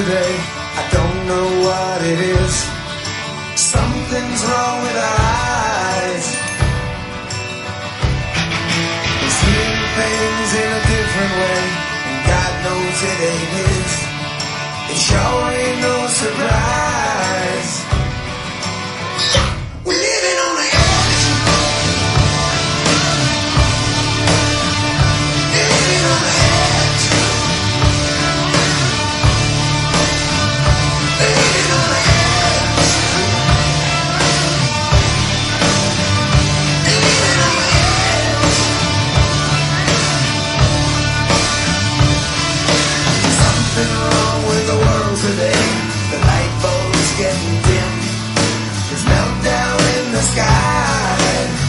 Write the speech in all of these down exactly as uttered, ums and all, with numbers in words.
today. I don't know what it is. Something's wrong with our eyes. We're seeing things in a different way, and God knows it ain't his. It sure ain't no surprise. We're living on the edge. Living on the edge. Living on the edge. Living on the edge. Something wrong with the world today. The light bulb's getting dim. There's meltdown in the sky.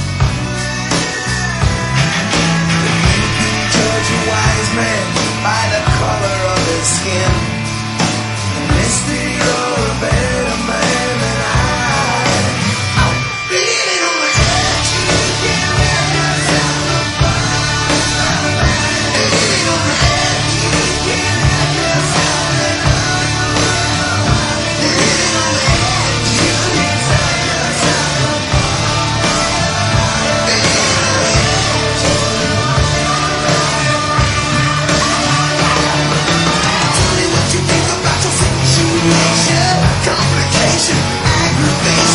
You can judge a wise man by the color of his skin. And mister, you're a better man than I. Living on the edge. You can't let yourself apart. Living on the edge. You can't let yourself apart. Living on the edge. You can't set yourself apart. Living on the edge. Tell me what you think about your situation. Complication, aggravation.